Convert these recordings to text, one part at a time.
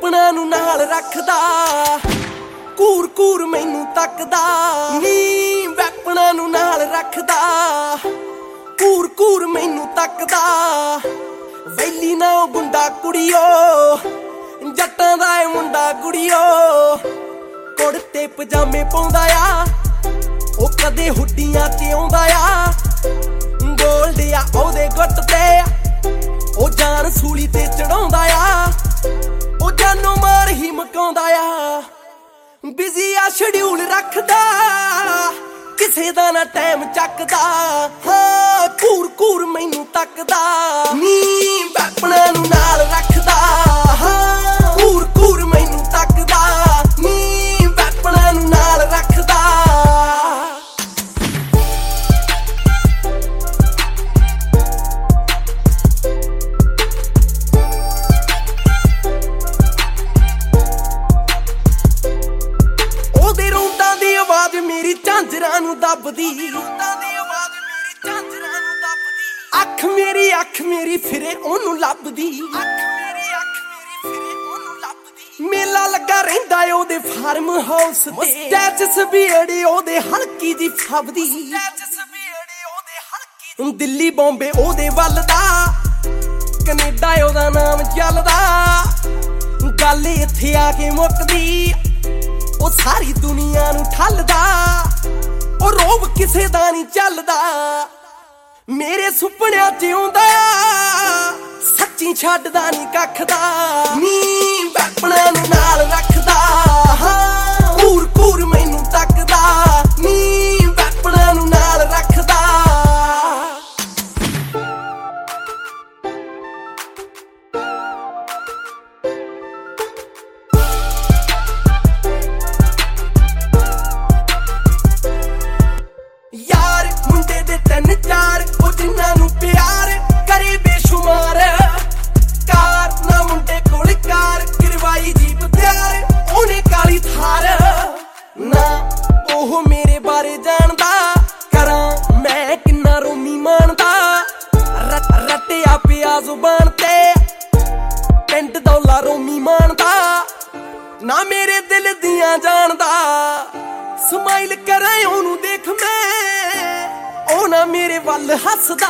ਵੈਪਣਾ ਨੂੰ ਨਾਲ ਰੱਖਦਾ, ਘੂਰ ਘੂਰ ਮੈਨੂੰ ਤੱਕਦਾ ਨੀ। ਵੈਪਣਾ ਨੂੰ ਨਾਲ ਰੱਖਦਾ, ਘੂਰ ਘੂਰ ਮੈਨੂੰ ਤੱਕਦਾ। ਵੈਲੀ ਨਾ ਉਹ ਗੁੰਡਾ ਕੁੜੀਓ, ਜੱਟਾਂ ਦਾ ਏ ਮੁੰਡਾ ਕੁੜੀਓ। ਕੁੜਤੇ ਪਜਾਮੇ ਪਾਉਂਦਾ ਆ, ਉਹ ਕਦੇ ਹੁੱਡੀਆਂ ਤੇ ਆਉਂਦਾ ਆ। ਗੋਲਡ ਆ ਉਹਦੇ ਗੁੱਟ ਤੇ, ਉਹ ਜਾਨ ਸੂਲੀ ਤੇ ਚੜਾਉਂਦਾ ਆ। ਉਹ ਜਾਨੋਂ ਮਾਰ ਹੀ ਮਕਾਉਂਦਾ ਆ। ਬਿਜ਼ੀ ਆ ਸ਼ਡਿਊਲ ਰੱਖਦਾ, ਕਿਸੇ ਦਾ ਨਾ ਟਾਈਮ ਚੱਕਦਾ। ਹਾਂ ਘੂਰ ਘੂਰ ਮੈਨੂੰ ਤੱਕਦਾ ਨੀ। ਵੈਪਣਾ ਨੂੰ ਨਾਲ ਰੱਖਦਾ, ਹਾਂ ਘੂਰ ਘੂਰ ਮੈਨੂੰ ਤੱਕਦਾ ਨੀ। ਵੈਪਣਾ ਨੂੰ ਨਾਲ ਰੱਖਦਾ। ਉਹਦੇ ਰੌਂਦਾਂ ਦੀ ਆਵਾਜ਼ ਮੇਰੀ ਝਾਂਜਰਾਂ ਨੂੰ ਦੱਬਦੀ। ਅੱਖ ਮੇਰੀ ਫਿਰੇ ਉਹਨੂੰ ਲੱਭਦੀ। ਮੇਲਾ ਲੱਗਾ ਰਹਿੰਦਾ ਉਹਦੇ ਫਾਰਮ ਹਾਊਸ ਤੇ। ਸਟੈਚਸ ਵੀ ਅੜੀ ਉਹਦੇ ਹਲਕੀ ਦੀ ਫੱਬਦੀ। ਦਿੱਲੀ ਬੰਬੇ ਉਹਦੇ ਵੱਲ ਦਾ, ਕੈਨੇਡਾ ਉਹਦਾ ਨਾਮ ਚੱਲਦਾ। ਗੱਲ ਇੱਥੇ ਆ ਕੇ ਮੁੱਕਦੀ, ਉਹ ਸਾਰੀ ਦੁਨੀਆ ਨੂੰ ਠੱਲਦਾ। ਉਹ ਰੋਬ ਕਿਸੇ ਦਾ ਨਹੀਂ ਚੱਲਦਾ, ਮੇਰੇ ਸੁਪਨਿਆਂ ਚ ਆਉਂਦਾ। ਸੱਚੀ ਛੱਡਦਾ ਨਹੀਂ ਕੱਖ ਦਾ ਨੀ। ਵੈਪਣਾ ਨੂੰ ਨਾਲ ਰੱਖਦਾ, ਹਾਂ ਘੂਰ ਘੂਰ ਮੈਨੂੰ ਤੱਕਦਾ ਨੀ। ਵੈਪਣਾ ਨੂੰ ਨਾਲ ਰੱਖਦਾ। ਯਾਰ ਮੁੰਡੇ ਦੇ 3-4, ਉਹ ਜਿੰਨਾਂ ਨੂੰ ਪਿਆਰ ਕਰੇ ਬੇਸ਼ੁਮਾਰ। ਕਾਰ ਨਾ ਮੁੰਡੇ ਕੋਲ ਕਾਰ, ਕਰਵਾਈ ਜੀਪ ਤਿਆਰ ਉਹਨੇ ਕਾਲੀ ਥਾਰ। ਨਾ ਉਹ ਮੇਰੇ ਬਾਰੇ ਜਾਣਦਾ, ਕਰਾਂ ਮੈਂ ਕਿੰਨਾ ਰੋਮੀ ਮਾਣਦਾ। ਰੱਟਿਆ ਪਿਆ ਜ਼ੁਬਾਨ ਤੇ, ਪਿੰਡ ਦੌਲਾ ਰੋਮੀ ਮਾਣਦਾ। ਨਾ ਮੇਰੇ ਦਿਲ ਦੀਆਂ ਜਾਣਦਾ, ਸਮਾਈਲ ਕਰਾਂ ਉਹਨੂੰ ਦੇਖ ਮੈਂ, ਉਹ ਨਾ ਮੇਰੇ ਵੱਲ ਹੱਸਦਾ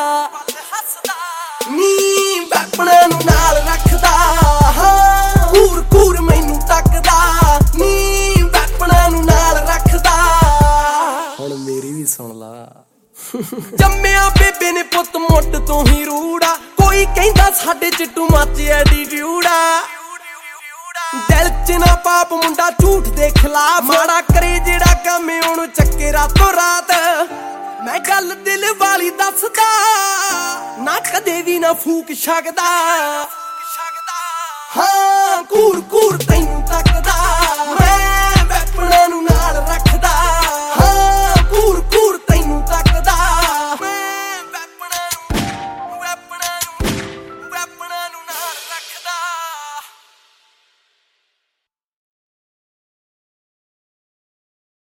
ਨੀ। ਵੈਪਣਾ ਨੂੰ ਨਾਲ ਰੱਖਦਾ, ਹਾਂ ਘੂਰ ਘੂਰ ਮੈਨੂੰ ਤੱਕਦਾ ਨੀ। ਵੈਪਣਾ ਨੂੰ ਨਾਲ ਰੱਖਦਾ। ਹੁਣ ਮੇਰੀ ਵੀ ਸੁਣ ਲਾ। ਜੰਮਿਆ ਬੇਬੇ ਨੇ ਪੁੱਤ ਮੁੱਢ ਤੋਂ ਹੀ ਰੂੜਾ। ਕੋਈ ਕਹਿੰਦਾ ਸਾਡੇ ਚ ਟੂ ਮੱਚ ਐਟੀਟਿਊਡ ਆ। ਦਿਲ ਚ ਨਾ ਪਾਪ ਮੁੰਡਾ ਝੂਠ ਦੇ ਖਿਲਾਫ, ਮਾੜਾ ਕਰੇ ਜਿਹੜਾ ਕੰਮ ਉਹਨੂੰ ਚੱਕੇ ਰਾਤੋਂ ਰਾਤ। ਮੈਂ ਗੱਲ ਦਿਲ ਵਾਲੀ ਦੱਸਦਾ, ਨਾ ਕਦੇ ਵੀ ਨਾ ਫੂਕ ਸਕਦਾ। ਹਾਂ ਘੂਰ ਘੂਰ ਤੈਨੂੰ